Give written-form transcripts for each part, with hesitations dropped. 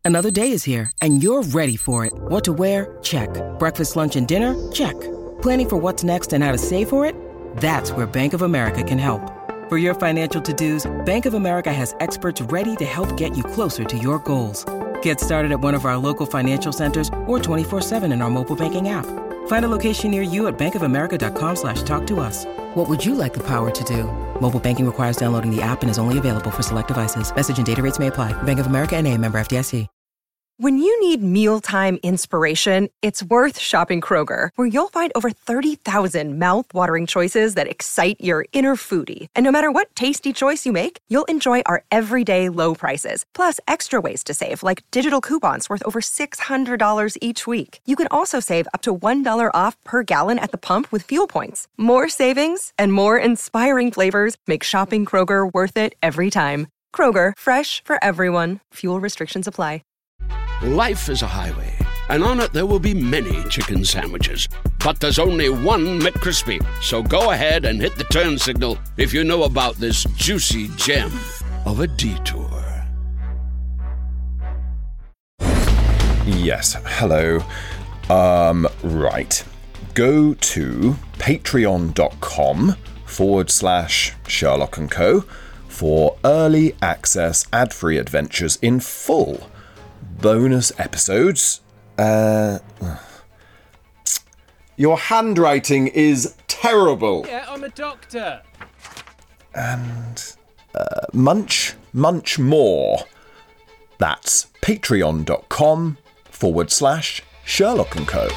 Another day is here, and you're ready for it. What to wear? Check. Breakfast, lunch, and dinner? Check. Planning for what's next and how to save for it? That's where Bank of America can help. For your financial to-dos, Bank of America has experts ready to help get you closer to your goals. Get started at one of our local financial centers or 24/7 in our mobile banking app. Find a location near you at bankofamerica.com/talktous. What would you like the power to do? Mobile banking requires downloading the app and is only available for select devices. Message and data rates may apply. Bank of America N.A., member FDIC. When you need mealtime inspiration, it's worth shopping Kroger, where you'll find over 30,000 mouth-watering choices that excite your inner foodie. And no matter what tasty choice you make, you'll enjoy our everyday low prices, plus extra ways to save, like digital coupons worth over $600 each week. You can also save up to $1 off per gallon at the pump with fuel points. More savings and more inspiring flavors make shopping Kroger worth it every time. Kroger, fresh for everyone. Fuel restrictions apply. Life is a highway, and on it there will be many chicken sandwiches. But there's only one McCrispy. So go ahead and hit the turn signal if you know about this juicy gem of a detour. Yes, hello. Right. Go to patreon.com/Sherlock & Co. for early access ad-free adventures in full. Bonus episodes. Your handwriting is terrible. Yeah, I'm a doctor. And much more. That's patreon.com/Sherlock & Co.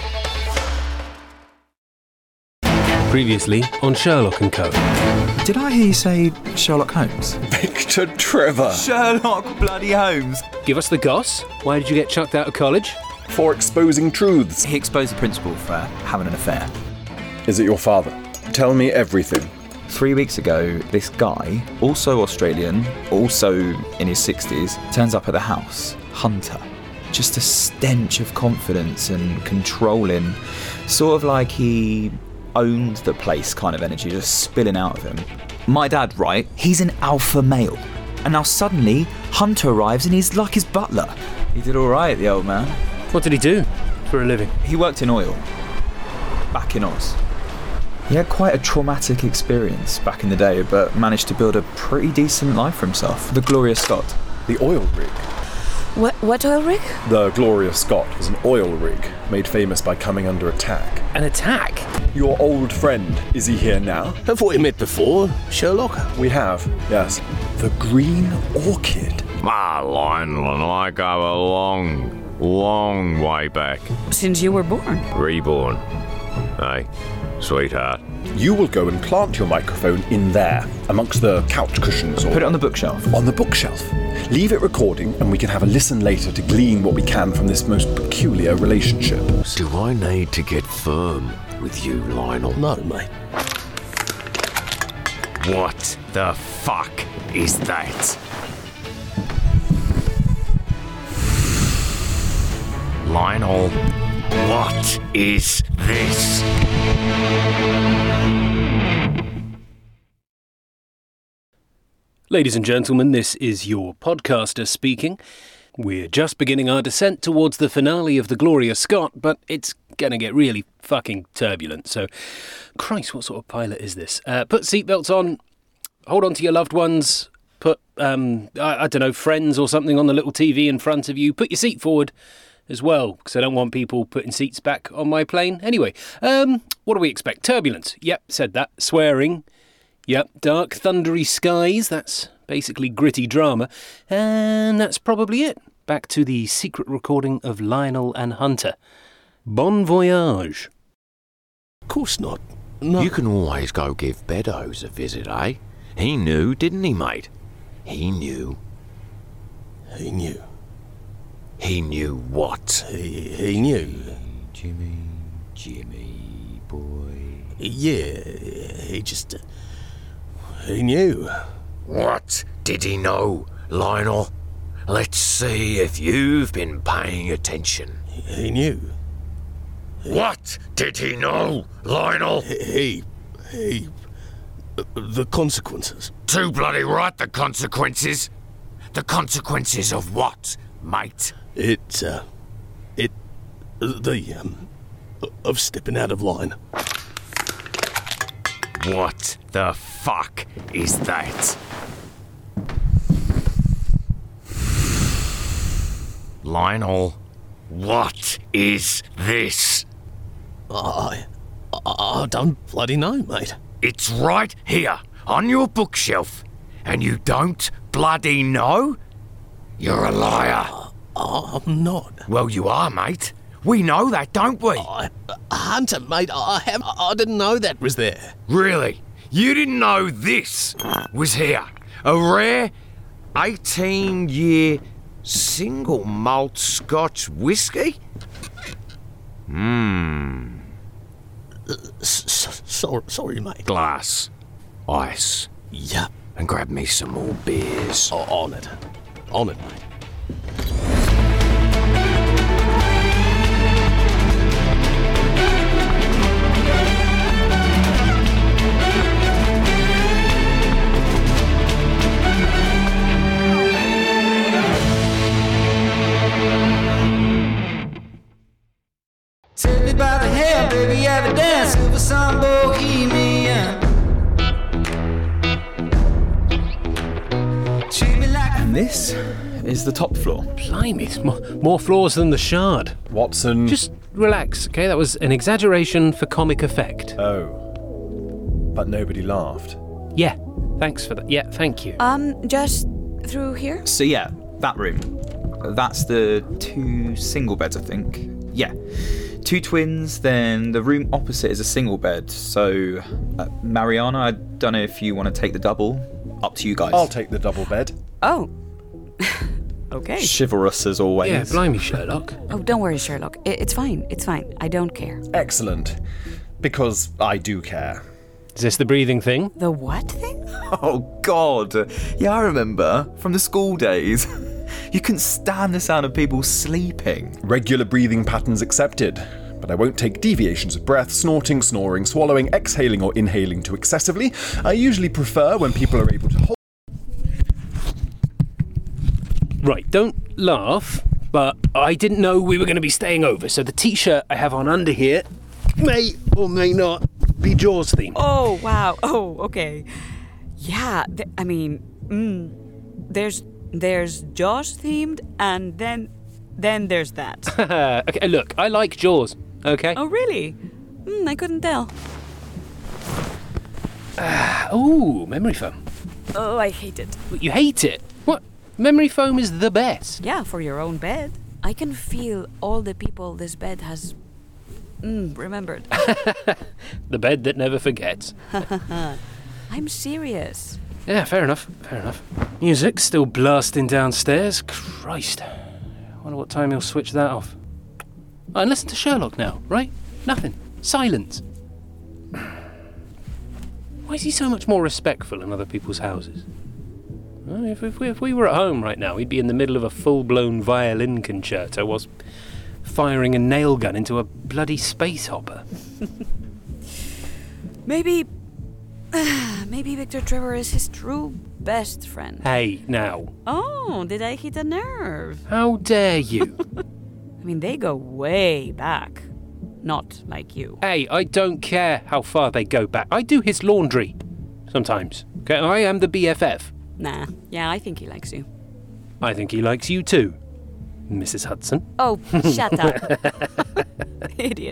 Previously on Sherlock & Co. Did I hear you say Sherlock Holmes? Victor Trevor. Sherlock bloody Holmes. Give us the goss. Why did you get chucked out of college? For exposing truths. He exposed the principal for having an affair. Is it your father? Tell me everything. 3 weeks ago, this guy, also Australian, also in his 60s, turns up at the house. Hunter. Just a stench of confidence and controlling. Sort of like he owned the place kind of energy, just spilling out of him. My dad, right, he's an alpha male. And now suddenly, Hunter arrives and he's like his butler. He did alright, the old man. What did he do for a living? He worked in oil. Back in Oz. He had quite a traumatic experience back in the day, but managed to build a pretty decent life for himself. The Gloria Scott. The oil rig. What oil rig? The Gloria Scott was an oil rig made famous by coming under attack. An attack? Your old friend, is he here now? Have we met before, Sherlock? We have, yes. The Green Orchid. Lionel and I go a long way back. Since you were born. Reborn. Hey, sweetheart. You will go and plant your microphone in there, amongst the couch cushions. Or Put it on the bookshelf. on the bookshelf. Leave it recording and we can have a listen later to glean what we can from this most peculiar relationship. Do I need to get firm with you, Lionel? No, mate. What the fuck is that? Lionel, what is this? Ladies and gentlemen, this is your podcaster speaking. We're just beginning our descent towards the finale of the Gloria Scott, but it's going to get really fucking turbulent. So, Christ, what sort of pilot is this? Put seatbelts on, hold on to your loved ones, put, I don't know, Friends or something on the little TV in front of you. Put your seat forward as well, because I don't want people putting seats back on my plane. Anyway, what do we expect? Turbulence. Yep, said that. Swearing. Yep, dark, thundery skies, that's basically gritty drama, and that's probably it. Back to the secret recording of Lionel and Hunter. Bon voyage. Of course not. No. You can always go give Beddoes a visit, eh? He knew, didn't he, mate? He knew. He knew. He knew what? He knew. Jimmy, boy. Yeah, he just... he knew. What did he know, Lionel? Let's see if you've been paying attention. He knew. What did he know, Lionel? He... the consequences. Too bloody right, the consequences. The consequences of what, mate? of stepping out of line. What the fuck is that? Lionel, what is this? I don't bloody know, mate. It's right here, on your bookshelf, and you don't bloody know? You're a liar. I'm not. Well, you are, mate. We know that, don't we? Hunter, mate, I didn't know that was there. Really? You didn't know this was here? A rare 18-year single malt Scotch whiskey? Sorry, mate. Glass. Ice. Yep. And grab me some more beers. On it, mate. Take me by the hair, baby, have a dance, silver sun bohemian. Treat me like. And this is the top floor. Blimey, it's more floors than the Shard. Watson. Just relax, okay? That was an exaggeration for comic effect. Oh. But nobody laughed. Yeah, thanks for that. Yeah, thank you. Just through here? So yeah, that room. That's the 2 single beds, I think. Yeah. 2 twins, then the room opposite is a single bed. So, Mariana, I don't know if you want to take the double. Up to you guys. I'll take the double bed. Oh. Okay. Chivalrous as always. Yeah, blimey, Sherlock. Oh, don't worry, Sherlock. It's fine. It's fine. I don't care. Excellent. Because I do care. Is this the breathing thing? The what thing? Oh, God. Yeah, I remember. From the school days. You couldn't stand the sound of people sleeping. Regular breathing patterns accepted. But I won't take deviations of breath, snorting, snoring, swallowing, exhaling or inhaling too excessively. I usually prefer when people are able to hold... Right, don't laugh, but I didn't know we were going to be staying over, so the t-shirt I have on under here may or may not be Jaws themed. Oh, wow. Oh, okay. Yeah, there's Jaws themed, and then there's that. Okay, look, I like Jaws, okay? Oh, really? I couldn't tell. Oh, memory foam. Oh, I hate it. You hate it? What? Memory foam is the best. Yeah, for your own bed. I can feel all the people this bed has remembered. The bed that never forgets. I'm serious. Yeah, fair enough. Music still blasting downstairs. Christ. Wonder what time he'll switch that off. Oh, and listen to Sherlock now, right? Nothing. Silence. Why is he so much more respectful in other people's houses? Well, if we were at home right now, he'd be in the middle of a full-blown violin concerto whilst firing a nail gun into a bloody space hopper. Maybe Victor Trevor is his true best friend. Hey, now. Oh, did I hit a nerve? How dare you? I mean, they go way back. Not like you. Hey, I don't care how far they go back. I do his laundry. Sometimes. Okay, I am the BFF. Nah. Yeah, I think he likes you. I think he likes you too, Mrs. Hudson. Oh, shut up. Idiot.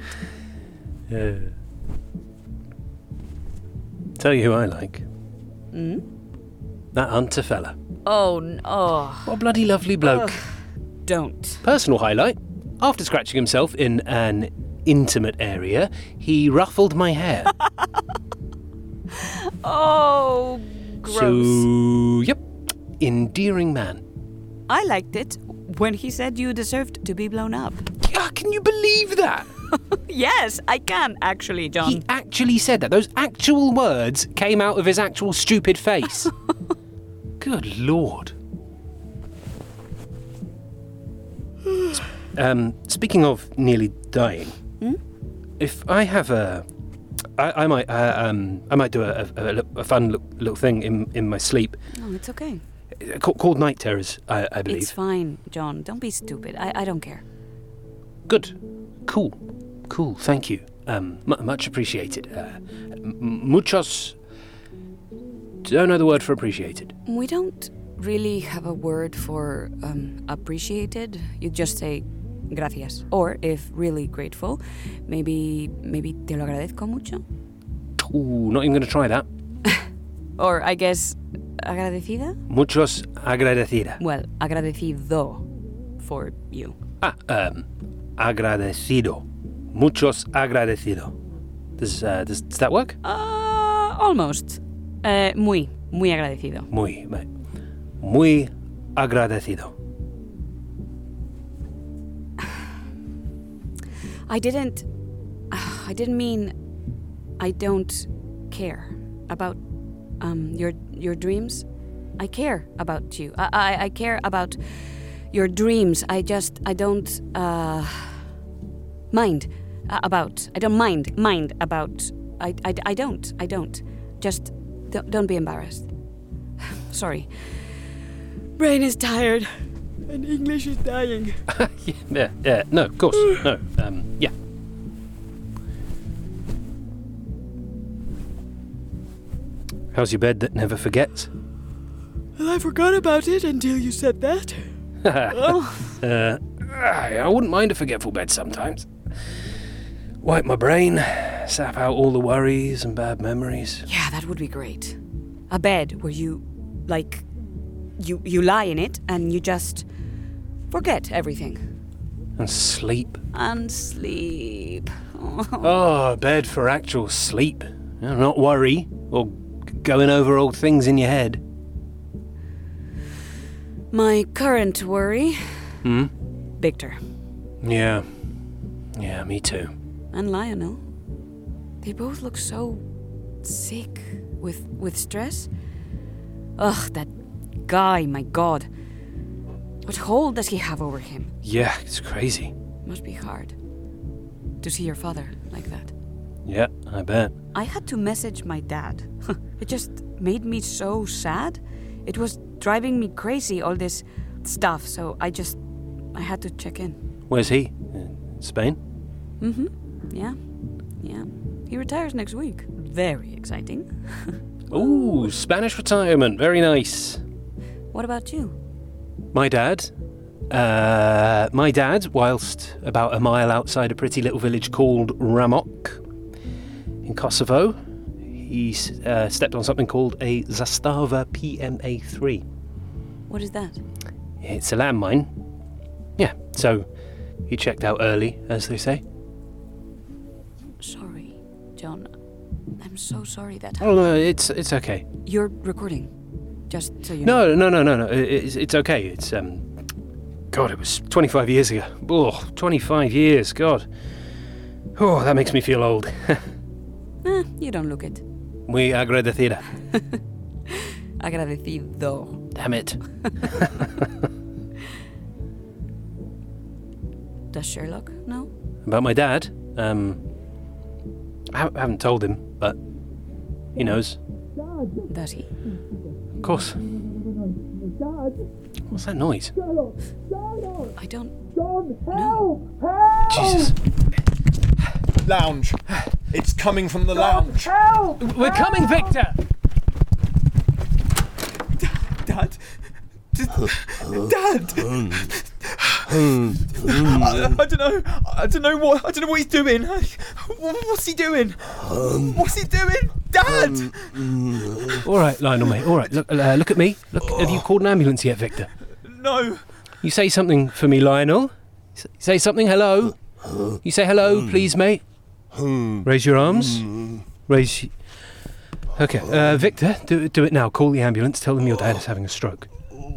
Tell you who I like. That Hunter fella. Oh, no. What a bloody lovely bloke. Don't. Personal highlight. After scratching himself in an intimate area, he ruffled my hair. Oh, gross. So, yep. Endearing man. I liked it when he said you deserved to be blown up. Yeah, can you believe that? Yes, I can, actually, John. He actually said that. Those actual words came out of his actual stupid face. Good Lord. Speaking of nearly dying, if I have I might do a fun little thing in my sleep. Oh, it's okay. Called Night Terrors, I believe. It's fine, John. Don't be stupid. I don't care. Good. Cool. Thank you. Much appreciated. Muchos... Don't know the word for appreciated. We don't really have a word for appreciated. You just say gracias. Or, if really grateful, maybe te lo agradezco mucho. Ooh, not even going to try that. Or, I guess, agradecida? Muchos agradecida. Well, agradecido for you. Agradecido. Muchos agradecido. Does that work? Almost. Muy agradecido. Muy agradecido. I didn't mean I don't care about your dreams. I care about you. I care about your dreams. I don't mind about. I don't mind about. I don't. Just don't be embarrassed. Sorry. Brain is tired. And English is dying. Yeah. No, of course. No. Yeah. How's your bed that never forgets? Well, I forgot about it until you said that. I wouldn't mind a forgetful bed sometimes. Wipe my brain, sap out all the worries and bad memories. Yeah, that would be great. A bed where you lie in it and you just forget everything. And sleep. Oh, a bed for actual sleep. Not worry or going over old things in your head. My current worry? Victor. Yeah, me too. And Lionel. They both look so sick with stress. Ugh, that guy, my God. What hold does he have over him? Yeah, it's crazy. Must be hard to see your father like that. Yeah, I bet. I had to message my dad. It just made me so sad. It was driving me crazy, all this stuff, so I had to check in. Where's he? In Spain? Yeah. He retires next week. Very exciting. Ooh, Spanish retirement. Very nice. What about you? My dad, whilst about a mile outside a pretty little village called Ramok in Kosovo, he stepped on something called a Zastava PMA3. What is that? It's a landmine. Yeah, so he checked out early, as they say. Sorry, John. I'm so sorry that happened. Oh, no, it's okay. You're recording, just so you know. No. It's okay. It's, God, it was 25 years ago. Oh, 25 years, God. Oh, that makes me feel old. You don't look it. Muy agradecida. Agradecido. Damn it. Does Sherlock know? About my dad? I haven't told him, but he knows. Does he? Of course. What's that noise? I don't know. Jesus. Lounge. It's coming from the lounge. Help! We're coming, Victor! Dad? I don't know what he's doing. What's he doing? Dad! All right, Lionel, mate. All right, look at me. Look, have you called an ambulance yet, Victor? No. You say something for me, Lionel. Say something. Hello. You say hello, please, mate. Raise your arms. Okay, Victor, do it now. Call the ambulance. Tell them your dad is having a stroke.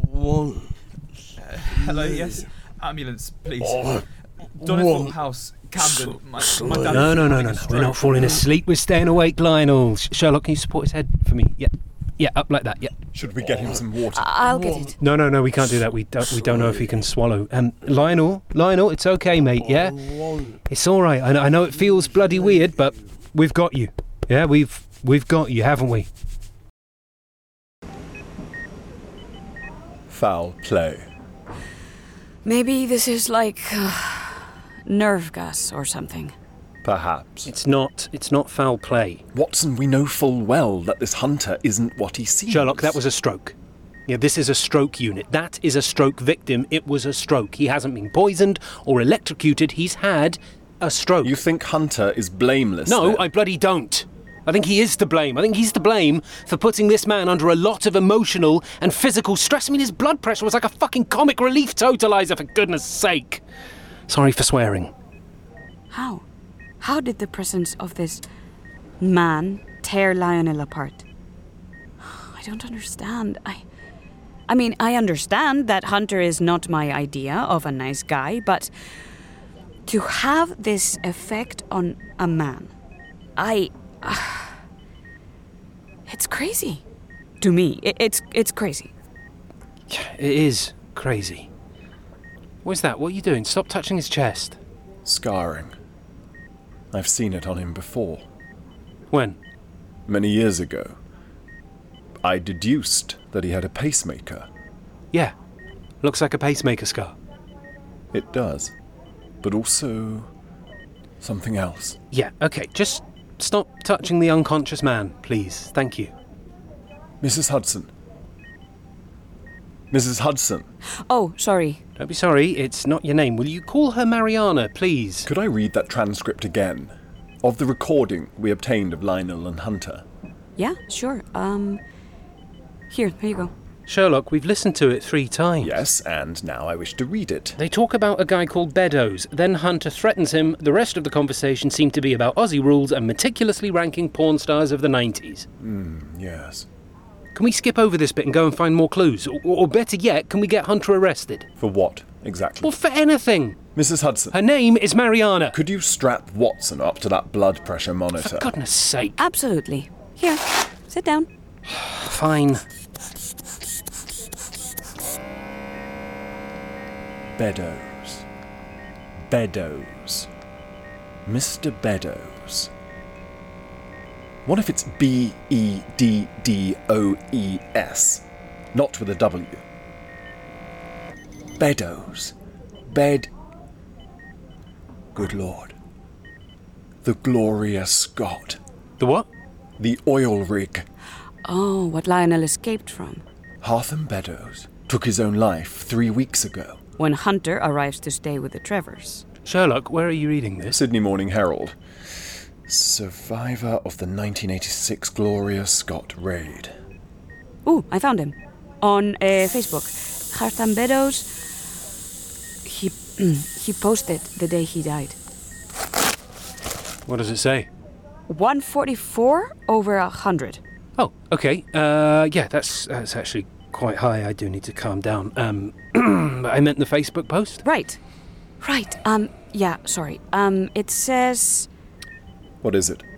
Hello, yes. Ambulance, please. Doningthorpe House, Camden. My dad. No. We're not falling asleep. We're staying awake, Lionel. Sherlock, can you support his head for me? Yeah, up like that. Yeah. Should we get him some water? I'll get it. No, we can't do that. We don't know if he can swallow. Lionel, it's okay, mate. Yeah, it's all right. I know it feels bloody weird, but we've got you. Yeah, we've got you, haven't we? Foul play. Maybe this is like nerve gas or something. Perhaps. It's not foul play. Watson, we know full well that this Hunter isn't what he seems. Sherlock, that was a stroke. Yeah, this is a stroke unit. That is a stroke victim. It was a stroke. He hasn't been poisoned or electrocuted. He's had a stroke. You think Hunter is blameless? No, then? I bloody don't. I think he is to blame. I think he's to blame for putting this man under a lot of emotional and physical stress. I mean, his blood pressure was like a fucking comic relief totalizer, for goodness sake. Sorry for swearing. How? How did the presence of this man tear Lionel apart? I don't understand. I mean, I understand that Hunter is not my idea of a nice guy, but to have this effect on a man, it's crazy. To me, it's crazy. It is crazy. What's that? What are you doing? Stop touching his chest. Scarring. I've seen it on him before. When? Many years ago. I deduced that he had a pacemaker. Yeah. Looks like a pacemaker scar. It does. But also something else. Yeah, okay. Just stop touching the unconscious man, please. Thank you. Mrs. Hudson. Mrs. Hudson. Oh, sorry. Don't be sorry. It's not your name. Will you call her Mariana, please? Could I read that transcript again? Of the recording we obtained of Lionel and Hunter. Yeah, sure. Here you go. Sherlock, we've listened to it 3 times. Yes, and now I wish to read it. They talk about a guy called Beddoes. Then Hunter threatens him. The rest of the conversation seemed to be about Aussie rules and meticulously ranking porn stars of the 90s. Yes. Can we skip over this bit and go and find more clues? Or better yet, can we get Hunter arrested? For what, exactly? Well, for anything. Mrs. Hudson. Her name is Mariana. Could you strap Watson up to that blood pressure monitor? For goodness sake. Absolutely. Here, sit down. Fine. Beddoes. Beddoes. Mr. Beddoes. What if it's Beddoes, not with a W? Beddoes. Bed... Good Lord. The Gloria Scott. The what? The oil rig. Oh, what Lionel escaped from. Hartham Beddoes took his own life 3 weeks ago. When Hunter arrives to stay with the Trevors. Sherlock, where are you reading this? Sydney Morning Herald. Survivor of the 1986 Gloria Scott raid. Ooh, I found him. On Facebook. Hartham Beddoes. He posted the day he died. What does it say? 144 over 100. Oh, okay. Yeah, that's actually quite high. I do need to calm down. I meant the Facebook post. Right. Yeah, sorry. It says... What is it?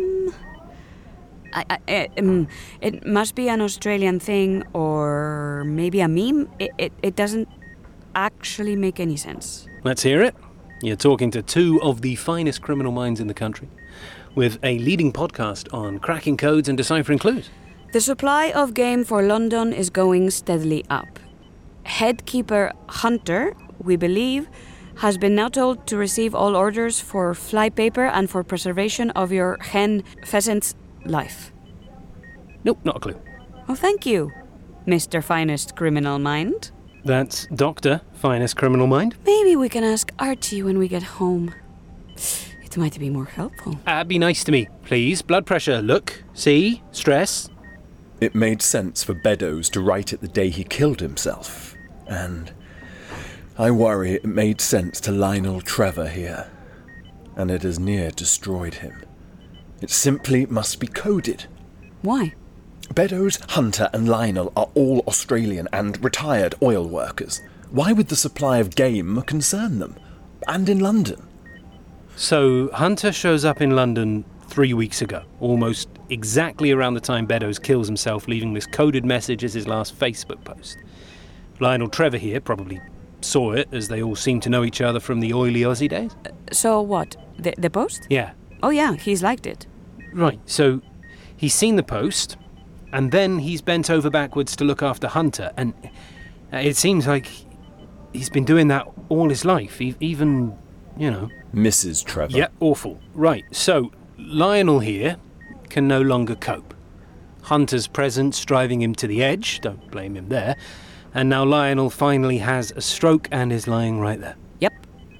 It must be an Australian thing or maybe a meme. It doesn't actually make any sense. Let's hear it. You're talking to 2 of the finest criminal minds in the country, with a leading podcast on cracking codes and deciphering clues. The supply of game for London is going steadily up. Headkeeper Hunter, we believe, has been now told to receive all orders for flypaper and for preservation of your hen pheasant's life. Nope, not a clue. Oh, thank you, Mr. Finest Criminal Mind. That's Dr. Finest Criminal Mind. Maybe we can ask Archie when we get home. It might be more helpful. Be nice to me, please. Blood pressure, look, see, stress. It made sense for Beddoes to write it the day he killed himself. And I worry it made sense to Lionel Trevor here. And it has near destroyed him. It simply must be coded. Why? Beddoes, Hunter and Lionel are all Australian and retired oil workers. Why would the supply of game concern them? And in London? So, Hunter shows up in London 3 weeks ago, almost exactly around the time Beddoes kills himself, leaving this coded message as his last Facebook post. Lionel Trevor here probably saw it, as they all seem to know each other from the oily Aussie days. So what? The post? Yeah. Oh yeah, he's liked it. Right, so he's seen the post, and then he's bent over backwards to look after Hunter, and It seems like he's been doing that all his life, even, you know... Mrs. Trevor. Yeah, awful. Right, so Lionel here can no longer cope. Hunter's presence driving him to the edge, don't blame him there, and now Lionel finally has a stroke and is lying right there. Yep.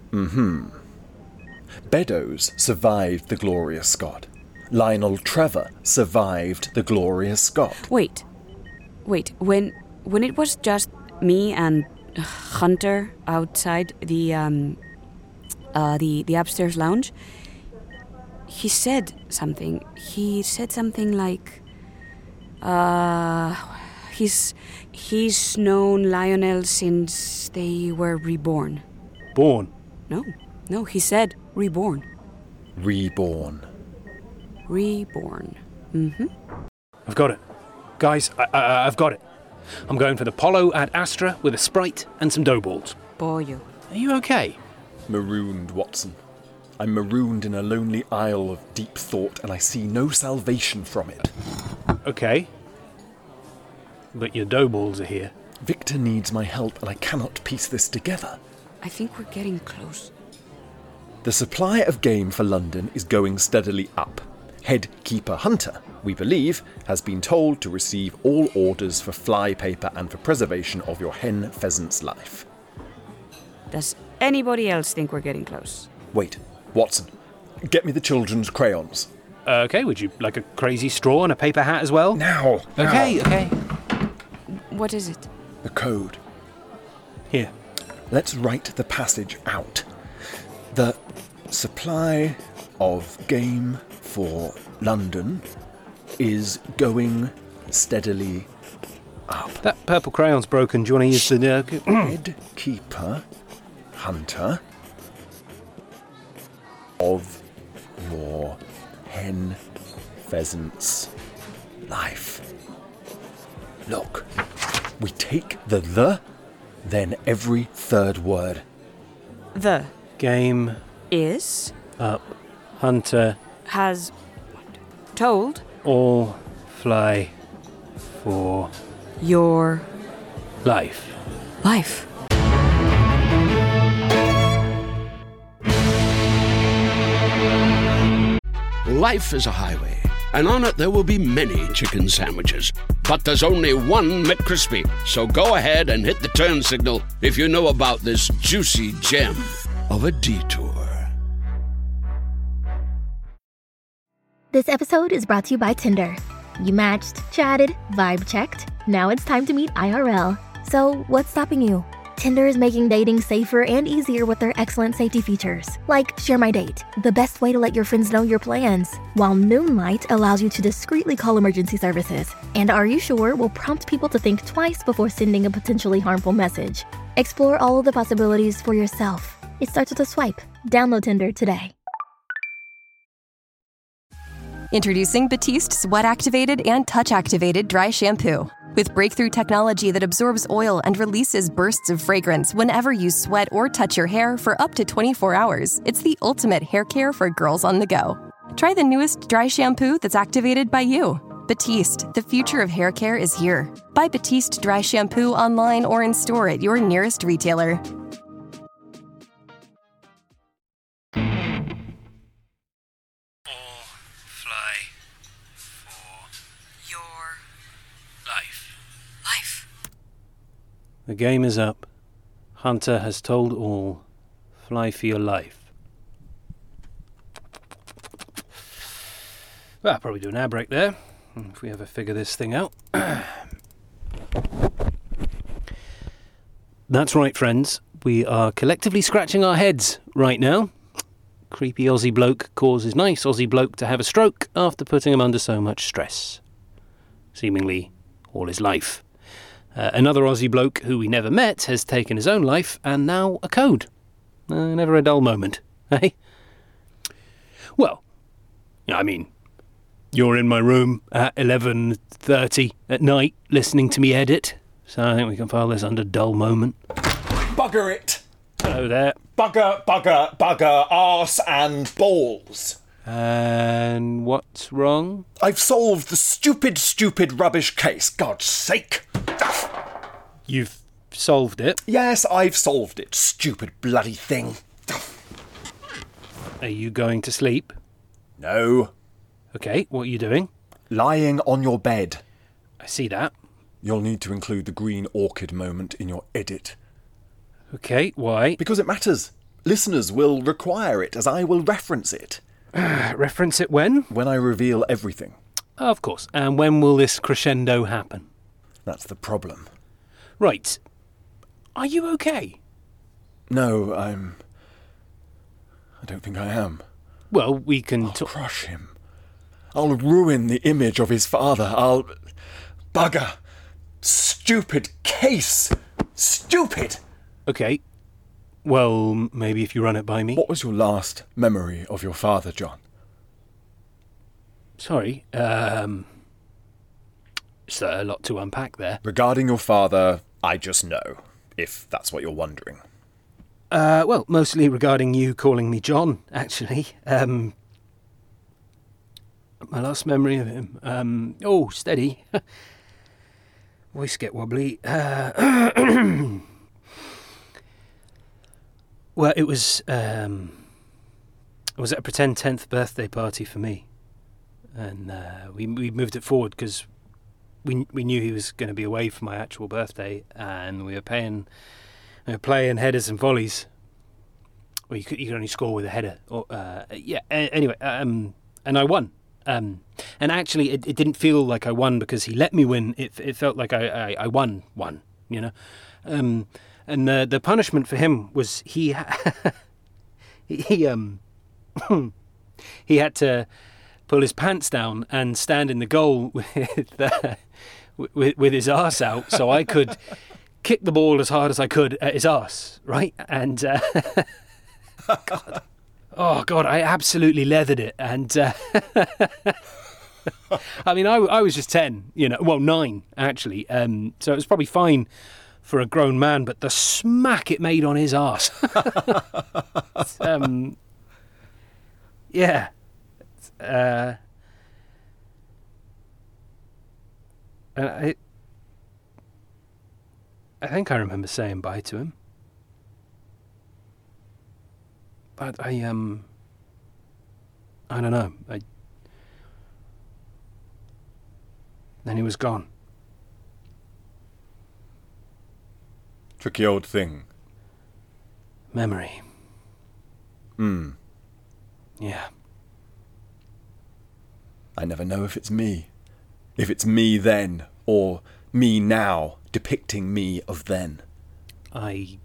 Beddoes survived the Gloria Scott. Lionel Trevor survived the Gloria Scott. Wait, when it was just me and Hunter outside the upstairs lounge, he said something. He said something like, he's known Lionel since they were reborn. Born? No, he said reborn. Reborn. I've got it. Guys, I've got it. I'm going for the Polo at Astra with a Sprite and some dough balls. Pollo. Are you okay? Marooned, Watson. I'm marooned in a lonely isle of deep thought, and I see no salvation from it. Okay. But your dough balls are here. Victor needs my help, and I cannot piece this together. I think we're getting close. The supply of game for London is going steadily up. Head Keeper Hunter, we believe, has been told to receive all orders for fly paper and for preservation of your hen pheasant's life. Does anybody else think we're getting close? Wait, Watson, get me the children's crayons. Okay, would you like a crazy straw and a paper hat as well? Now! Okay. What is it? The code. Here. Let's write the passage out. The supply of game for London is going steadily up. That purple crayon's broken. Do you want to use the... Head Keeper Hunter of your hen pheasant's life. Look, we take the, then every third word. The Game is up. Hunter has told all fly for your life. life. Life is a highway, and on it there will be many chicken sandwiches. But there's only one McCrispy, so go ahead and hit the turn signal if you know about this juicy gem of a detour. This episode is brought to you by Tinder. You matched, chatted, vibe checked. Now it's time to meet IRL. So what's stopping you? Tinder is making dating safer and easier with their excellent safety features, like Share My Date, the best way to let your friends know your plans, while Moonlight allows you to discreetly call emergency services, and Are You Sure will prompt people to think twice before sending a potentially harmful message. Explore all of the possibilities for yourself. It starts with a swipe. Download Tinder today. Introducing Batiste Sweat Activated and Touch Activated Dry Shampoo. With breakthrough technology that absorbs oil and releases bursts of fragrance whenever you sweat or touch your hair for up to 24 hours, it's the ultimate hair care for girls on the go. Try the newest dry shampoo that's activated by you. Batiste, the future of hair care is here. Buy Batiste Dry Shampoo online or in store at your nearest retailer. The game is up. Hunter has told all. Fly for your life. Well, I'll probably do an air break there, if we ever figure this thing out. That's right, friends. We are collectively scratching our heads right now. Creepy Aussie bloke causes nice Aussie bloke to have a stroke after putting him under so much stress. Seemingly all his life. Another Aussie bloke who we never met has taken his own life, and now a code. Never a dull moment, eh? Well, I mean, you're in my room at 11:30 at night listening to me edit, so I think we can file this under dull moment. Bugger it! Hello there. Bugger, arse and balls. And what's wrong? I've solved the stupid rubbish case, God's sake. You've solved it. Yes, I've solved it, stupid bloody thing. Are you going to sleep? No. Okay, what are you doing? Lying on your bed. I see that. You'll need to include the green orchid moment in your edit. Okay, why? Because it matters. Listeners will require it, as I will reference it. Reference it when? When I reveal everything. Of course. And when will this crescendo happen? That's the problem. Right. Are you okay? No, I don't think I am. Well, we can... I'll crush him. I'll ruin the image of his father. I'll... Bugger. Stupid case. Stupid. Okay. Well, maybe if you run it by me. What was your last memory of your father, John? Sorry. Is there a lot to unpack there? Regarding your father, I just know, if that's what you're wondering. Well, mostly regarding you calling me John, actually. My last memory of him. Oh, steady. Voice get wobbly. Well, it was at a pretend 10th birthday party for me. And we moved it forward because we knew he was going to be away for my actual birthday, and we were playing headers and volleys. Well, you could only score with a header. Anyway, and I won. And actually, it didn't feel like I won because he let me win. It felt like I won, you know. And the punishment for him was he had to pull his pants down and stand in the goal with his arse out, so I could kick the ball as hard as I could at his arse, right? And God, I absolutely leathered it. And I mean, I was just 10, you know, well 9 actually, so it was probably fine for a grown man, but the smack it made on his arse. Yeah. And I think I remember saying bye to him. But I don't know. Then he was gone. Tricky old thing. Memory. Yeah. I never know if it's me. If it's me then, or me now, depicting me of then. I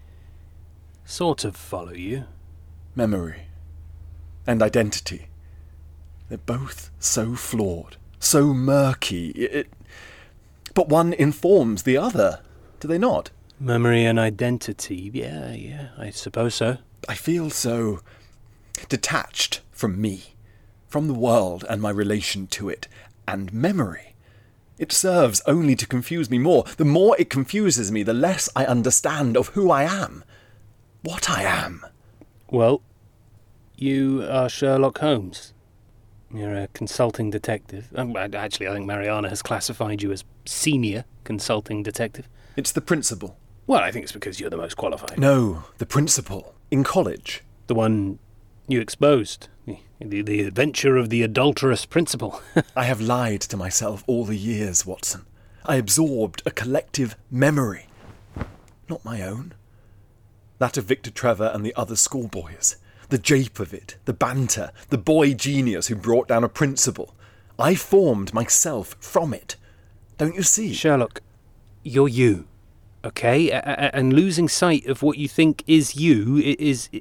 sort of follow you. Memory. And identity. They're both so flawed, so murky. But one informs the other, do they not? Memory and identity, yeah, I suppose so. I feel so detached from me, from the world and my relation to it, and memory. It serves only to confuse me more. The more it confuses me, the less I understand of who I am, what I am. Well, you are Sherlock Holmes. You're a consulting detective. Actually, I think Mariana has classified you as senior consulting detective. It's the principal. Well, I think it's because you're the most qualified. No, the principal. In college. The one you exposed. The adventure of the adulterous principal. I have lied to myself all the years, Watson. I absorbed a collective memory. Not my own. That of Victor Trevor and the other schoolboys. The jape of it, the banter, the boy genius who brought down a principal. I formed myself from it. Don't you see? Sherlock, you're you. Okay, and losing sight of what you think is you is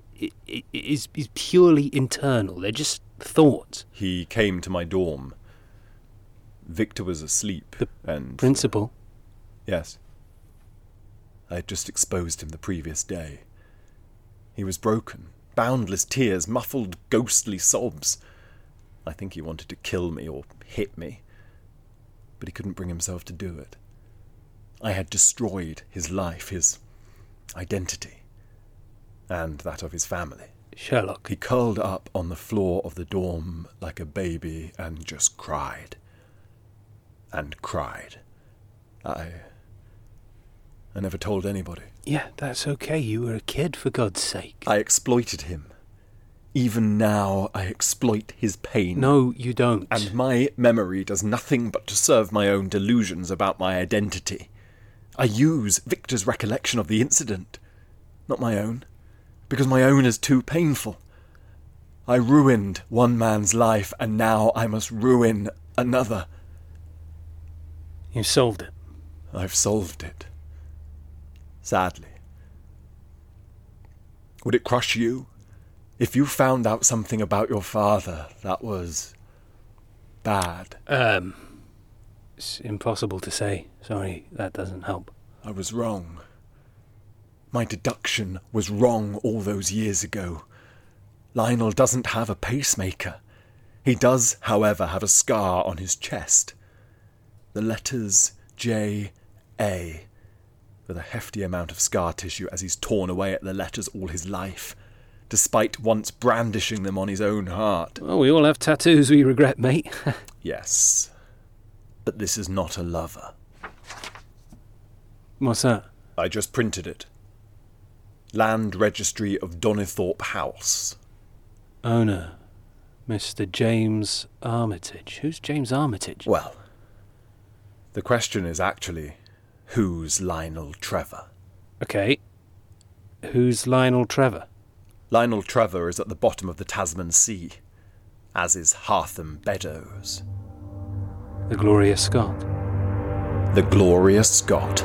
purely internal. They're just thoughts. He came to my dorm. Victor was asleep. And principal? Yes. I had just exposed him the previous day. He was broken. Boundless tears, muffled ghostly sobs. I think he wanted to kill me or hit me. But he couldn't bring himself to do it. I had destroyed his life, his identity, and that of his family. Sherlock. He curled up on the floor of the dorm like a baby and just cried. And cried. I never told anybody. Yeah, that's okay. You were a kid, for God's sake. I exploited him. Even now, I exploit his pain. No, you don't. And my memory does nothing but to serve my own delusions about my identity. I use Victor's recollection of the incident, not my own, because my own is too painful. I ruined one man's life, and now I must ruin another. You've solved it. I've solved it. Sadly. Would it crush you? If you found out something about your father that was bad. It's impossible to say. Sorry, that doesn't help. I was wrong. My deduction was wrong all those years ago. Lionel doesn't have a pacemaker. He does, however, have a scar on his chest. The letters J.A. with a hefty amount of scar tissue as he's torn away at the letters all his life, despite once brandishing them on his own heart. Well, we all have tattoos we regret, mate. Yes. But this is not a lover. What's that? I just printed it. Land Registry of Donnithorpe House. Owner, Mr. James Armitage. Who's James Armitage? Well, the question is actually, who's Lionel Trevor? Okay. Who's Lionel Trevor? Lionel Trevor is at the bottom of the Tasman Sea, as is Hartham Beddoes. The Gloria Scott. The Gloria Scott.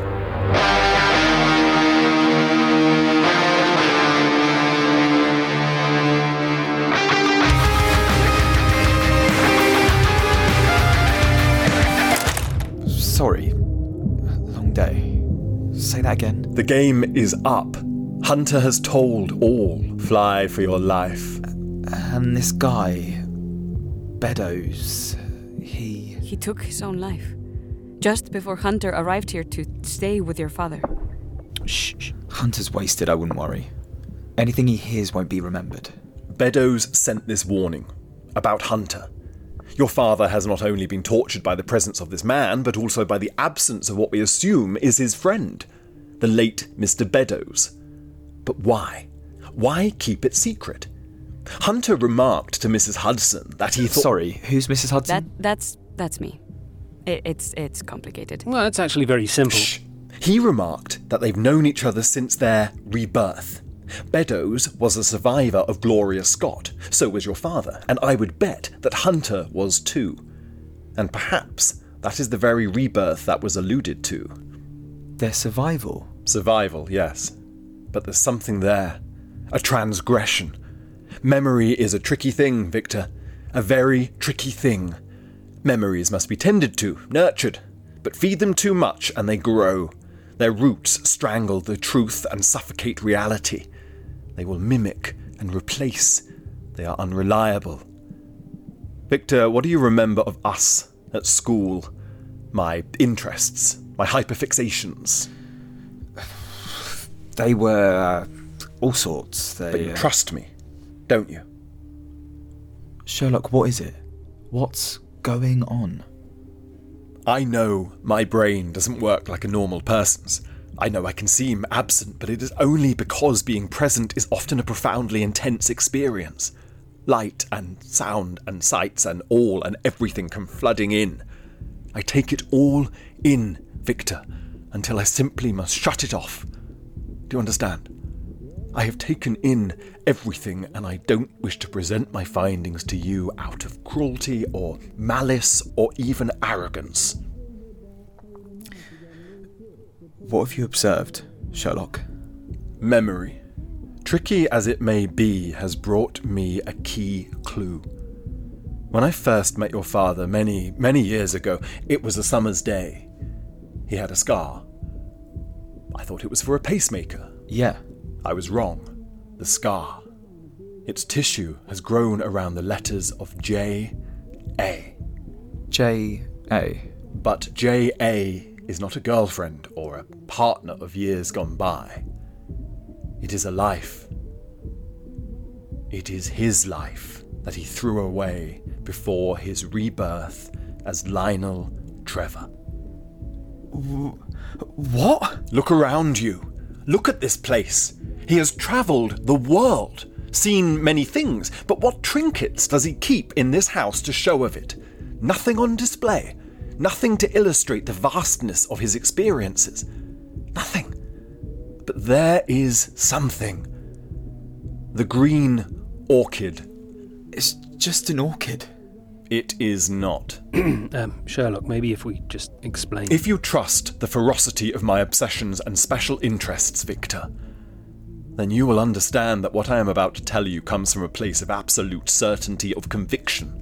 Sorry. Long day. Say that again. The game is up. Hunter has told all. Fly for your life. And this guy, Beddoes, He took his own life. Just before Hunter arrived here to stay with your father. Shh. Hunter's wasted, I wouldn't worry. Anything he hears won't be remembered. Beddoes sent this warning about Hunter. Your father has not only been tortured by the presence of this man, but also by the absence of what we assume is his friend, the late Mr. Beddoes. But why? Why keep it secret? Hunter remarked to Mrs. Hudson that he thought... Sorry, who's Mrs. Hudson? That's me. It's complicated. Well, it's actually very simple. Shh. He remarked that they've known each other since their rebirth. Beddoes was a survivor of Gloria Scott, so was your father, and I would bet that Hunter was too. And perhaps that is the very rebirth that was alluded to. Their survival? Survival, yes. But there's something there. A transgression. Memory is a tricky thing, Victor. A very tricky thing. Memories must be tended to, nurtured. But feed them too much and they grow. Their roots strangle the truth and suffocate reality. They will mimic and replace. They are unreliable. Victor, what do you remember of us at school? My interests, my hyperfixations. They were all sorts. But you trust me, don't you? Sherlock, what is it? What's going on? I know my brain doesn't work like a normal person's. I know I can seem absent, but it is only because being present is often a profoundly intense experience. Light and sound and sights and all and everything come flooding in. I take it all in, Victor, until I simply must shut it off. Do you understand? I have taken in everything, and I don't wish to present my findings to you out of cruelty or malice or even arrogance. What have you observed, Sherlock? Memory, tricky as it may be, has brought me a key clue. When I first met your father many, many years ago, it was a summer's day. He had a scar. I thought it was for a pacemaker. Yeah. I was wrong. The scar. Its tissue has grown around the letters of J.A. J.A. But J.A. is not a girlfriend or a partner of years gone by. It is a life. It is his life that he threw away before his rebirth as Lionel Trevor. What? Look around you. Look at this place. He has travelled the world, seen many things, but what trinkets does he keep in this house to show of it? Nothing on display. Nothing to illustrate the vastness of his experiences. Nothing. But there is something. The green orchid. It's just an orchid. It is not. Sherlock, maybe if we just explain. If you trust the ferocity of my obsessions and special interests, Victor, then you will understand that what I am about to tell you comes from a place of absolute certainty of conviction.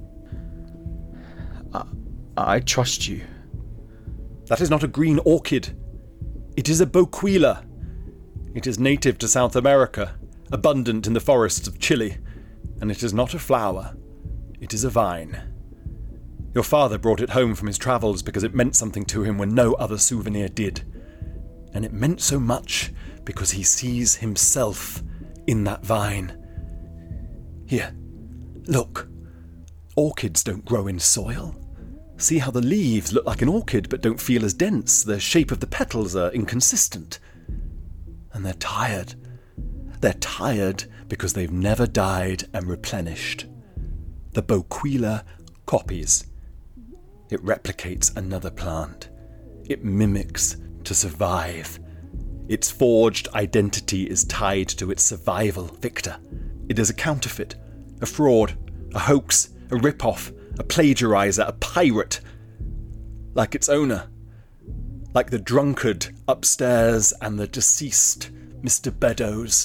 I trust you. That is not a green orchid. It is a boquila. It is native to South America, abundant in the forests of Chile, and it is not a flower. It is a vine. Your father brought it home from his travels because it meant something to him when no other souvenir did. And it meant so much because he sees himself in that vine. Here, look. Orchids don't grow in soil. See how the leaves look like an orchid but don't feel as dense. The shape of the petals are inconsistent. And they're tired. They're tired because they've never died and replenished. The boquila copies. It replicates another plant. It mimics to survive. Its forged identity is tied to its survival, Victor. It is a counterfeit, a fraud, a hoax, a rip-off, a plagiarizer, a pirate. Like its owner. Like the drunkard upstairs and the deceased Mr. Beddoes.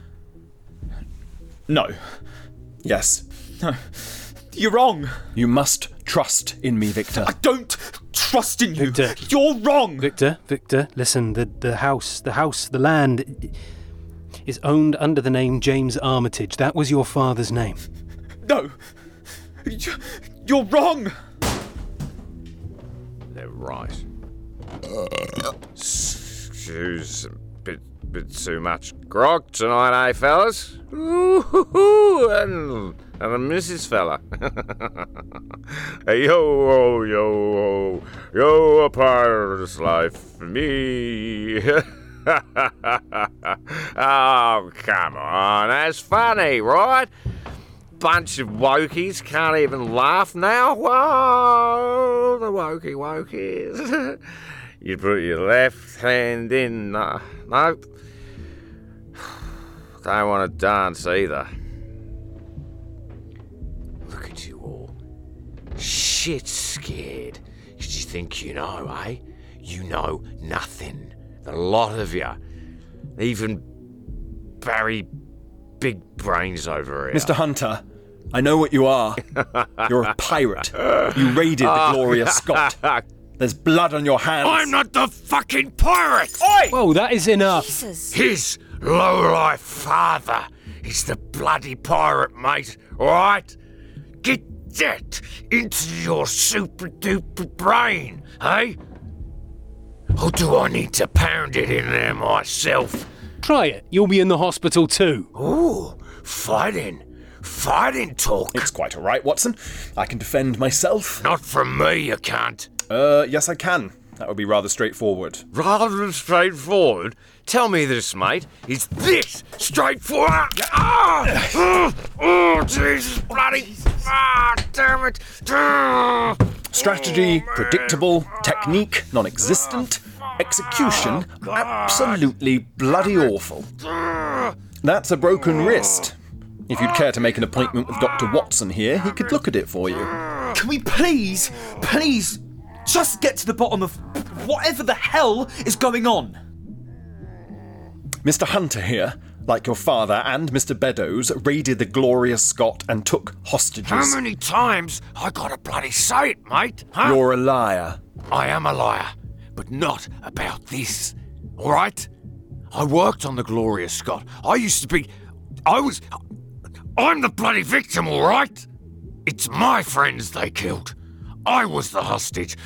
No. Yes. No. You're wrong. You must trust in me, Victor. I don't trust in you. Victor. You're wrong. Victor, listen, the house, the land is owned under the name James Armitage. That was your father's name. No. You're wrong. They're right. Excuse a bit too much grog tonight, eh, fellas? Ooh, and a Mrs. Fella. Yo, a pirate's life for me. Oh, come on, that's funny, right? Bunch of wokies can't even laugh now. Whoa, the wokies. You put your left hand in. Nope. Don't want to dance either. Look at you all. Shit scared. Did you think you know, eh? You know nothing. The lot of you. Even Barry Big Brains over here. Mr. Hunter, I know what you are. You're a pirate. You raided the Gloria Scott. There's blood on your hands. I'm not the fucking pirate! Oi! Whoa, that is enough. Jesus. His low-life father is the bloody pirate, mate, alright? Get that into your super-duper brain, eh? Or do I need to pound it in there myself? Try it. You'll be in the hospital too. Ooh, fighting talk. It's quite all right, Watson. I can defend myself. Not from me, you can't. Yes, I can. That would be rather straightforward. Rather straightforward? Tell me this, mate. Is this straightforward? Oh, Jesus bloody... Ah, damn it. Strategy, predictable. Technique, non-existent. Execution, absolutely bloody awful. That's a broken wrist. If you'd care to make an appointment with Dr. Watson here, he could look at it for you. Can we please just get to the bottom of whatever the hell is going on? Mr. Hunter here, like your father and Mr. Beddoes, raided the Gloria Scott and took hostages. How many times I gotta bloody say it, mate? Huh? You're a liar. I am a liar, but not about this, all right? I worked on the Gloria Scott. I'm the bloody victim, all right? It's my friends they killed. I was the hostage.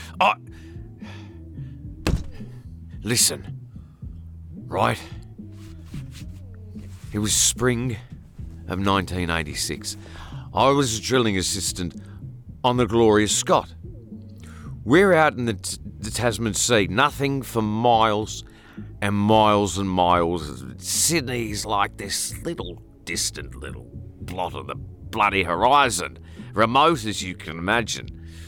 Listen, right? It was spring of 1986. I was a drilling assistant on the Gloria Scott. We're out in the Tasman Sea, nothing for miles and miles and miles. Sydney's like this little distant little blot of the bloody horizon, remote as you can imagine.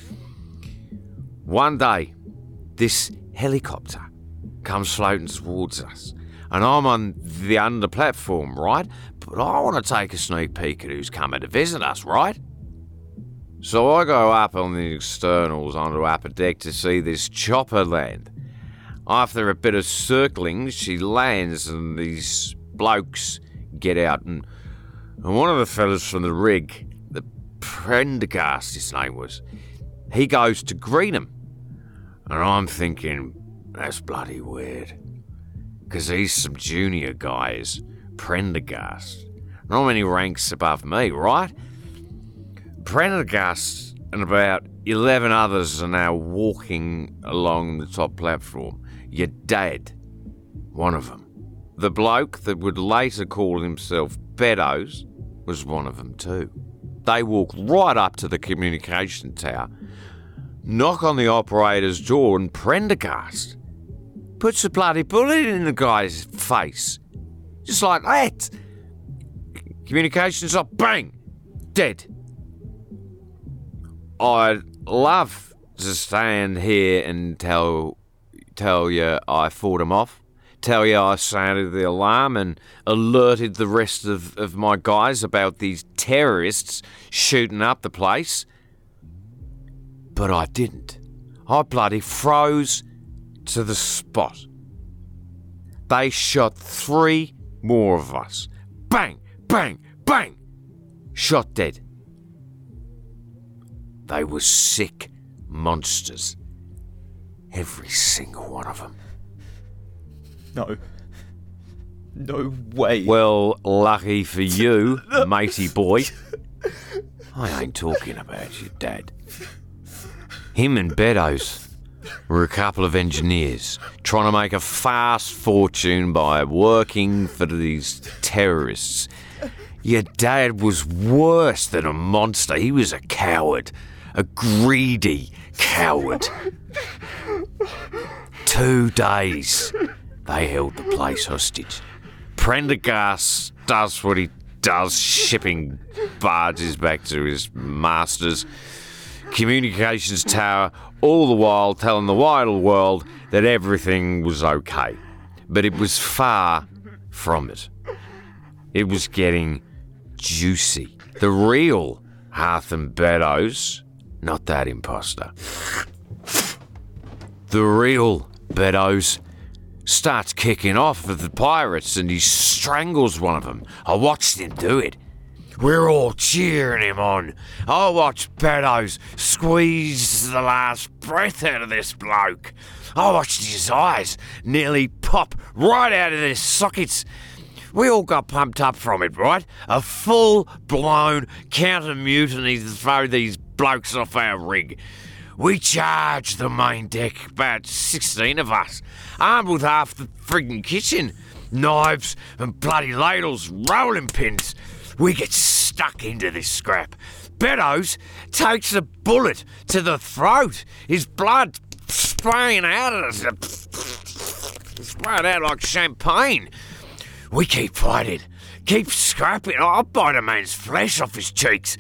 One day, this helicopter comes floating towards us, and I'm on the under platform, right? But I want to take a sneak peek at who's coming to visit us, right? So I go up on the externals onto upper deck to see this chopper land. After a bit of circling, she lands and these blokes get out, and one of the fellas from the rig, the Prendergast his name was, he goes to greet him. And I'm thinking, that's bloody weird. Because he's some junior guys, Prendergast. Not many ranks above me, right? Prendergast and about 11 others are now walking along the top platform. Your dad, one of them. The bloke that would later call himself Beddoes was one of them too. They walk right up to the communication tower, knock on the operator's door, and Prendergast puts a bloody bullet in the guy's face. Just like that. Communications off, bang, dead. I'd love to stand here and tell you I fought him off, tell you I sounded the alarm and alerted the rest of my guys about these terrorists shooting up the place. But I didn't. I bloody froze to the spot. They shot 3 more of us. Bang, bang, bang. Shot dead. They were sick monsters. Every single one of them. No way. Well, lucky for you, matey boy. I ain't talking about your dad. Him and Beddoes were a couple of engineers trying to make a fast fortune by working for these terrorists. Your dad was worse than a monster. He was a coward. A greedy coward. 2 days they held the place hostage. Prendergast does what he does, shipping barges back to his masters. Communications tower, all the while telling the wider world that everything was okay. But it was far from it. It was getting juicy. The real Hartham Beddoes, not that imposter. The real Beddoes starts kicking off with the pirates and he strangles one of them. I watched him do it. We're all cheering him on. I watched Beddoes squeeze the last breath out of this bloke. I watched his eyes nearly pop right out of their sockets. We all got pumped up from it, right? A full-blown counter-mutiny to throw these blokes off our rig. We charged the main deck, about 16 of us, armed with half the friggin' kitchen. Knives and bloody ladles, rolling pins. We get stuck into this scrap. Beddoes takes a bullet to the throat, his blood spraying out of us, spraying out like champagne. We keep fighting, keep scrapping. I bite a man's flesh off his cheeks.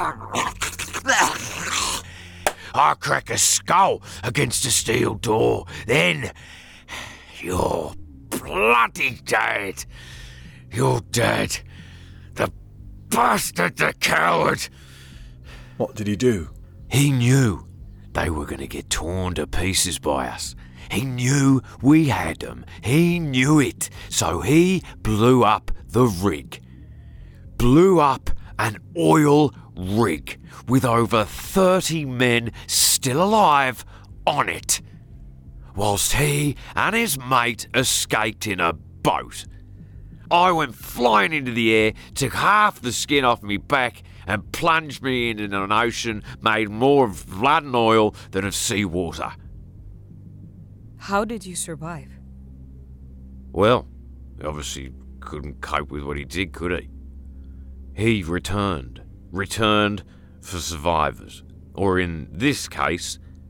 I crack a skull against a steel door. Then, you're bloody dead. You're dead. The bastard, the coward. What did he do? He knew they were going to get torn to pieces by us. He knew we had them. He knew it. So he blew up the rig. Blew up an oil rig with over 30 men still alive on it, whilst he and his mate escaped in a boat. I went flying into the air, took half the skin off me back and plunged me into an ocean made more of blood and oil than of seawater. How did you survive? Well, he obviously couldn't cope with what he did, could he? He returned for survivors, or in this case,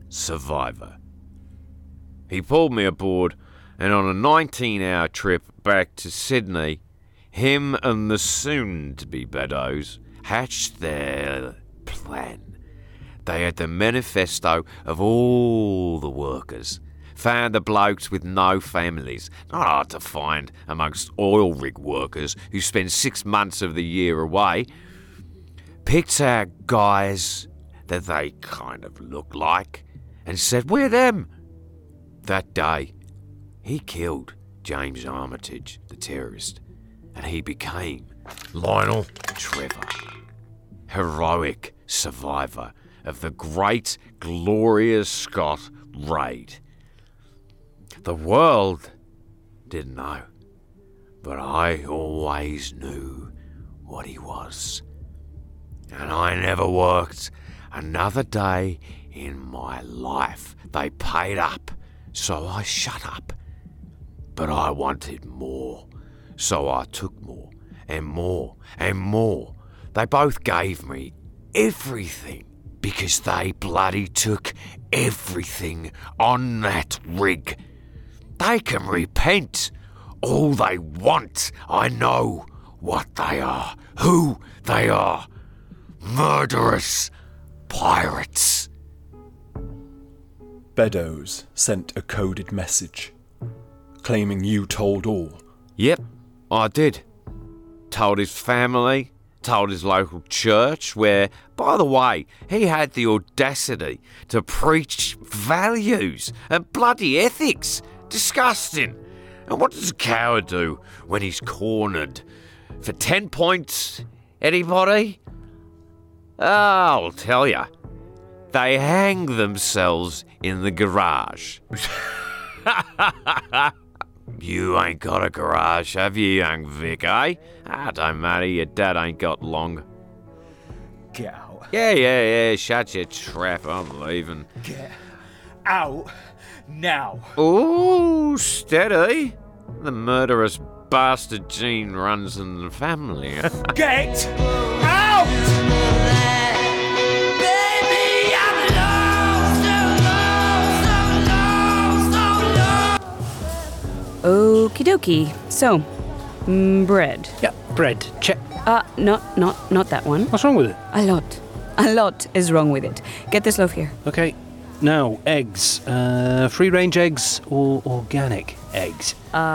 survivor. He pulled me aboard, and on a 19-hour trip back to Sydney, him and the soon-to-be Beddoes hatched their plan. They had the manifesto of all the workers, found the blokes with no families, not hard to find amongst oil rig workers who spend 6 months of the year away, picked out guys that they kind of looked like, and said, "We're them." That day, he killed James Armitage, the terrorist, and he became Lionel Trevor, heroic survivor of the great Gloria Scott raid. The world didn't know, but I always knew what he was. And I never worked another day in my life. They paid up, so I shut up. But I wanted more, so I took more, and more, and more. They both gave me everything, because they bloody took everything on that rig. They can repent all they want. I know what they are, who they are. Murderous pirates. Beddoes sent a coded message, claiming you told all. Yep, I did. Told his family, told his local church, where, by the way, he had the audacity to preach values and bloody ethics. Disgusting. And what does a coward do when he's cornered? For 10 points, anybody? I'll tell ya. They hang themselves in the garage. You ain't got a garage, have you, young Vic, eh? Don't matter, your dad ain't got long. Get out. Yeah, shut your trap, I'm leaving. Get out now. Ooh, steady. The murderous bastard gene runs in the family. Get out! Okie dokie. So, bread. Yeah, bread. Check. Not that one. What's wrong with it? A lot is wrong with it. Get this loaf here. Okay. Now, eggs. Free-range eggs or organic eggs?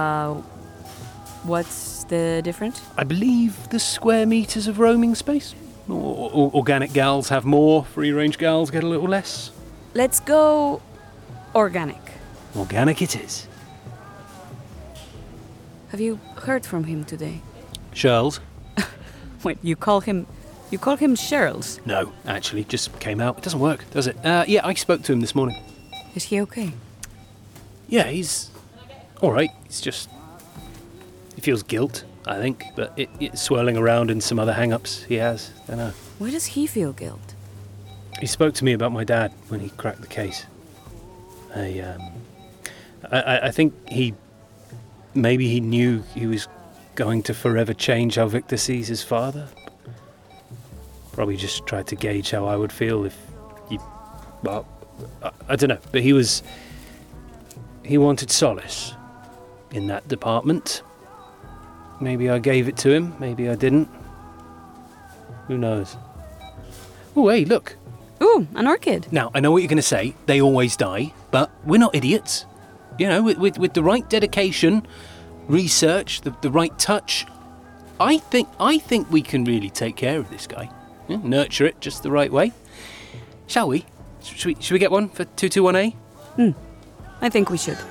What's the difference? I believe the square meters of roaming space. Organic gals have more, free-range gals get a little less. Let's go organic. Organic it is. Have you heard from him today? Charles? Wait, you call him Charles? No, actually, just came out. It doesn't work, does it? Yeah, I spoke to him this morning. Is he okay? Yeah, he's all right. It's just he feels guilt, I think, but it's swirling around in some other hang-ups he has. I don't know. Why does he feel guilt? He spoke to me about my dad when he cracked the case. I think maybe he knew he was going to forever change how Victor sees his father. Probably just tried to gauge how I would feel if well, I don't know, but he wanted solace in that department. Maybe I gave it to him, maybe I didn't. Who knows? Oh, hey, look. Ooh, an orchid. Now, I know what you're going to say. They always die, but we're not idiots. You know, with the right dedication, research, the right touch, I think we can really take care of this guy. Yeah, nurture it just the right way. Shall we? Should we get one for 221A? I think we should.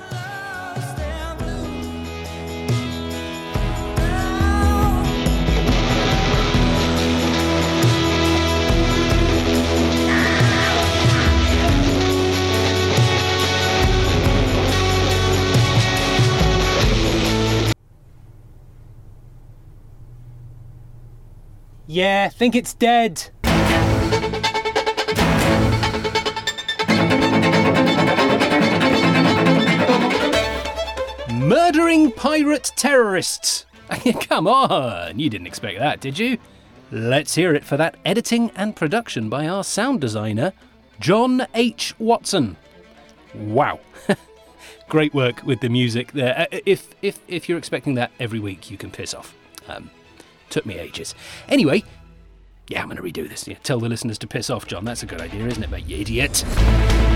Yeah, think it's dead. Murdering pirate terrorists. Come on, you didn't expect that, did you? Let's hear it for that editing and production by our sound designer, John H. Watson. Wow. Great work with the music there. If you're expecting that every week, you can piss off. Took me ages. Anyway, yeah, I'm going to redo this. Yeah, tell the listeners to piss off, John. That's a good idea, isn't it, mate, you idiot?